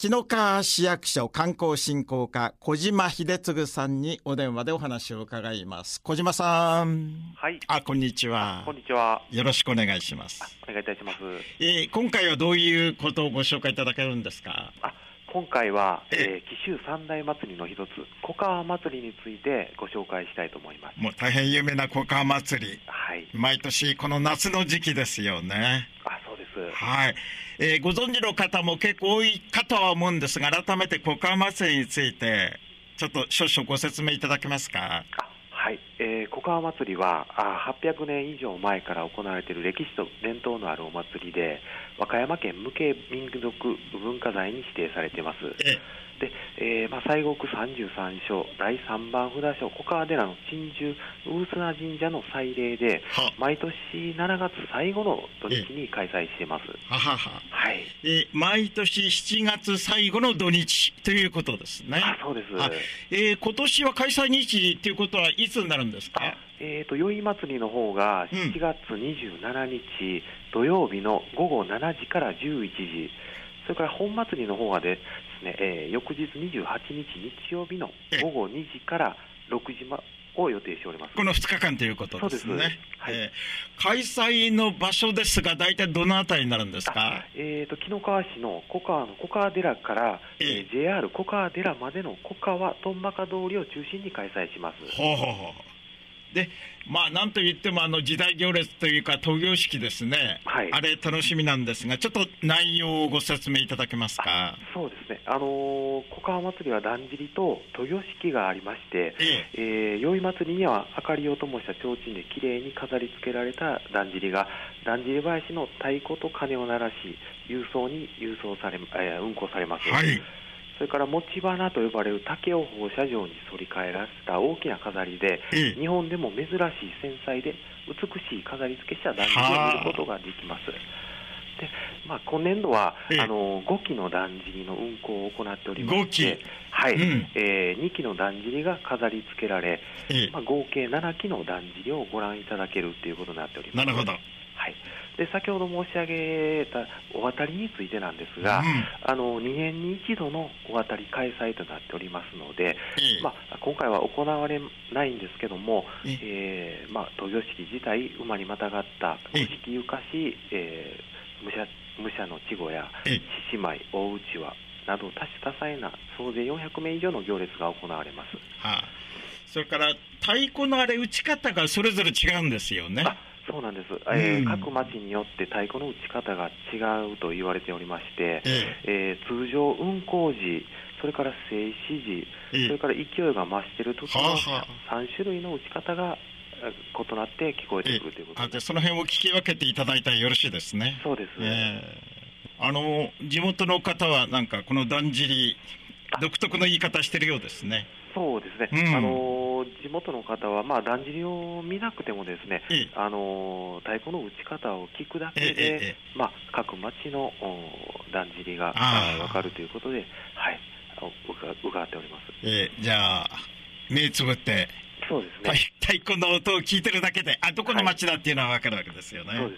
紀の川市役所観光振興課小島秀次さんにお電話でお話を伺います。小島さん。 はい。 こんにちは。 こんにちは。 よろしくお願いします。 お願いいたします。 今回はどういうことをご紹介いただけるんですか？ 今回は、紀州三大祭りの一つ、小川祭りについてご紹介したいと思います。 もう大変有名な小川祭り。 はい。 毎年この夏の時期ですよね。 そうです。 はい。ご存知の方も結構多いかとは思うんですが、改めて小川祭りについてちょっと少々ご説明いただけますか？ はい。小川祭りは800年以上前から行われている歴史と伝統のあるお祭りで、和歌山県無形民族文化財に指定されています。で、西国33所第3番札所小川寺の鎮守魚砂神社の祭礼で、毎年7月最後の土日に開催しています。はい。 毎年7月最後の土日ということですね。 そうです。 今年は開催日ということはいつになるんですか？ 宵祭りの方が7月27日土曜日の午後7時から11時、それから本祭りの方がですね、翌日28日日曜日の午後2時から6時を予定しております。 この2日間ということですね。 そうです。はい。 開催の場所ですが、大体どのあたりになるんですか？ 紀の川市の小川寺から、JR 小川寺までの小川とんまか通りを中心に開催します。 で、なんといっても時代行列というか闘行式ですね、 はい、 あれ楽しみなんですが、ちょっと内容をご説明いただけますか？ そうですね、小川祭りはだんじりと闘行式がありまして、宵祭りには明かりを灯した提灯できれいに飾り付けられただんじりがだんじり囃子の太鼓と鐘を鳴らし運行されます。はい。それから持ち花と呼ばれる竹を放射状に反り返らせた大きな飾りで、日本でも珍しい繊細で美しい飾り付けしただんじりを見ることができます。で、今年度は5基のだんじりの運行を行っておりまして、はい、2基のだんじりが飾り付けられ、合計7基のだんじりをご覧いただけるということになっております。 なるほど。 はい。で、先ほど申し上げたお渡りについてなんですが、2年に一度のお渡り開催となっておりますので、今回は行われないんですけども、闘行式自体馬にまたがった古式ゆかし、武者の稚児や獅子舞、大うちわなど多種多彩な総勢400名以上の行列が行われます。 それから太鼓の打ち方がそれぞれ違うんですよね。 そうなんです。各町によって太鼓の打ち方が違うと言われておりまして、通常運行時、それから静止時、それから勢いが増している時の3種類の打ち方が異なって聞こえてくるということです。 その辺を聞き分けていただいたらよろしいですね。 そうです。 地元の方はなんかこのだんじり独特の言い方してるようですね。 そうですね。地元の方はだんじりを見なくてもですね、太鼓の打ち方を聞くだけで、各町のだんじりが分かるということで、はい、伺っております。 じゃあ目つぶって。 そうですね。 太鼓の音を聞いてるだけで、どこの町だっていうのは分かるわけですよね。 そうです。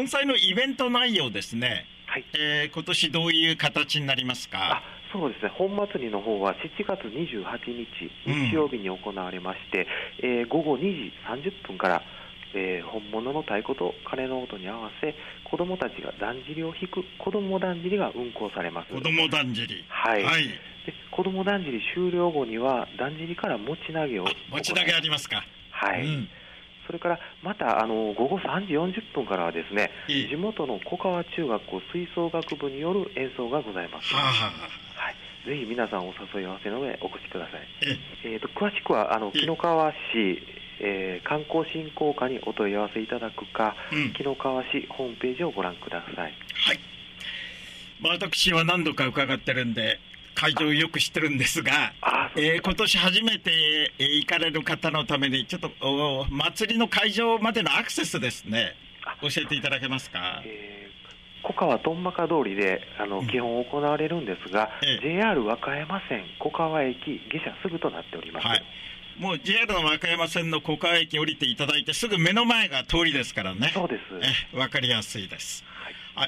本祭のイベント内容ですね。はい。今年どういう形になりますか？ そうですね。本祭りの方は7月28日日曜日に行われまして、午後2時30分から、本物の太鼓と鐘の音に合わせ子どもたちがだんじりを引く子どもだんじりが運行されます。 子どもだんじり。 はい。で、子どもだんじり終了後にはだんじりから持ち投げを持ち投げありますか？ はい。それからまた午後3時40分からはですね、地元の小川中学校吹奏楽部による演奏がございます。はい。ぜひ皆さんお誘い合わせの上お越しください。詳しくは紀の川市観光振興課にお問い合わせいただくか、紀の川市ホームページをご覧ください。 はい。私は何度か伺ってるんで会場をよく知ってるんですが、今年初めて行かれる方のためにちょっと祭りの会場までのアクセスですね、教えていただけますか？ 小川とんまか通りで基本行われるんですが、JR 和歌山線小川駅下車すぐとなっております。はい。 もう JR の和歌山線の小川駅降りていただいてすぐ目の前が通りですからね。 そうです。 分かりやすいです。 はい、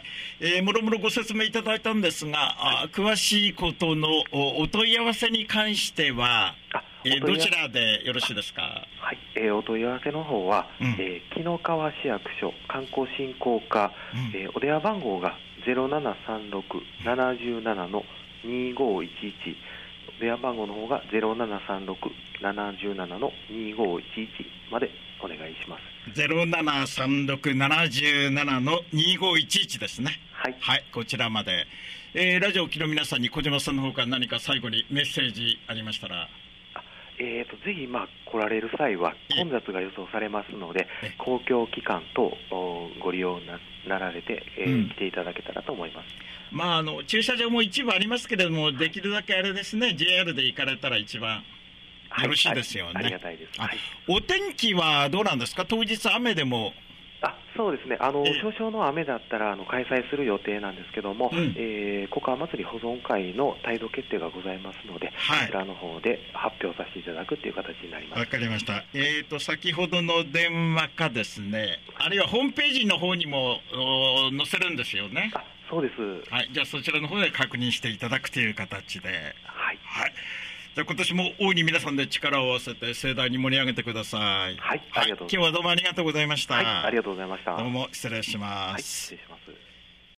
もろもろご説明いただいたんですが、はい、詳しいことのお問い合わせに関しては、どちらでよろしいですか？ はい、お問い合わせの方は、紀の川市役所観光振興課、お電話番号が 0736-77-2511、電話番号の方が 0736-77-2511 までお願いします。 0736-77-2511ですね。 はい、 はい、こちらまで。ラジオを聴きの皆さんに小島さんの方から何か最後にメッセージありましたら。 ぜひ、来られる際は混雑が予想されますので、公共機関とご利用なられて、来ていただけたらと思います。 駐車場も一部ありますけれども、できるだけあれですね、JR で行かれたら一番よろしいですよね。 ありがたいです。 お天気はどうなんですか？当日雨でも。 そうですね、少々の雨だったら開催する予定なんですけども、小川祭り保存会の態度決定がございますので、こちらの方で発表させていただくという形になります。 わかりました。先ほどの電話かですね、あるいはホームページの方にも載せるんですよね。 そうです。 はい、じゃあそちらの方で確認していただくという形で。 はい。 はい。じゃあ今年も大いに皆さんで力を合わせて盛大に盛り上げてください。 はい、ありがとうございます。 今日はどうもありがとうございました。 はい、ありがとうございました。 どうも失礼します。 はい、失礼します。